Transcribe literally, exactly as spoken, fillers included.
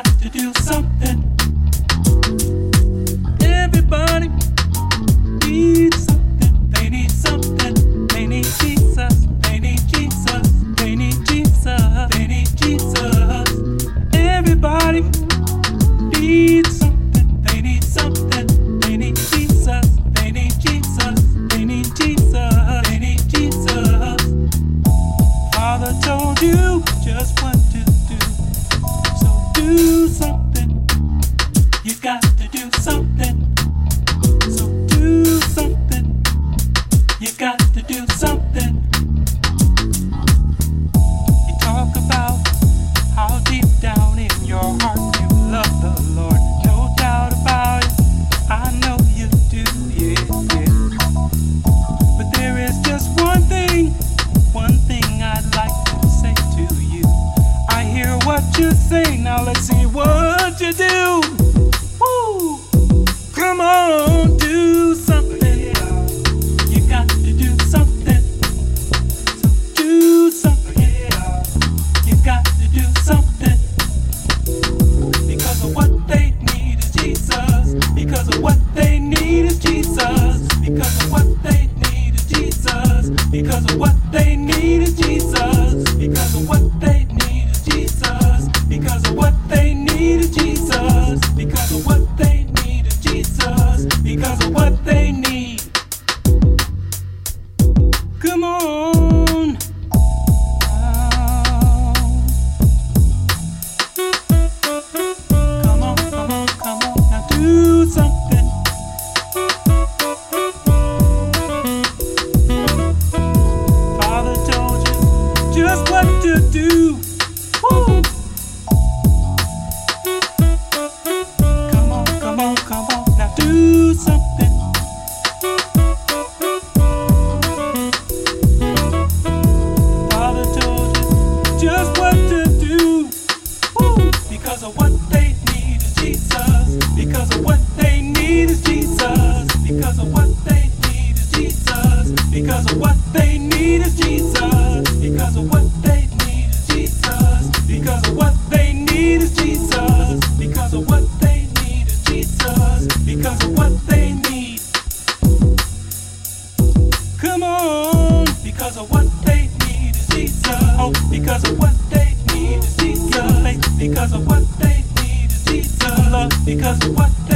to do something. Everybody needs something. They need something. They need Jesus. They need Jesus. They need Jesus. They need Jesus. Everybody needs something. They need something. They need Jesus. They need Jesus. They need Jesus. They need Jesus. Father told you just what to do. So do something. You got to do something. So do something. You got to do something. You talk about how deep down in your heart you love the Lord. No doubt about it. I know you do, yeah, yeah. But there is just one thing, one thing I'd like to say to you. I hear what you say, now let's see what you do. Woo! Come on, do something. You got to do something. So do something. You got to do something. Because of what they need is Jesus. Because of what they need is Jesus. Because of what they need is Jesus. Because of what they need is Jesus. Because of what they need is Jesus. Because of what they need is Jesus. Because of what they need is Jesus. Because of what they need. Come on. Come on, come on, come on. Now do something. Father told you just what to do. Woo! Come on, come on, come on. Now do something. Father told you just what to do. Woo! Because of what they need is Jesus. Because of what they need is Jesus. Because of what they need is Jesus. Because of what they need is Jesus. Because of what they need is Jesus. Because of what they need is Jesus. Because of what they need is Jesus. Because of what they need. Come on. Because of what they need is Jesus. Oh, because of what they need is Jesus. Because of what they need is Jesus. Love, because of what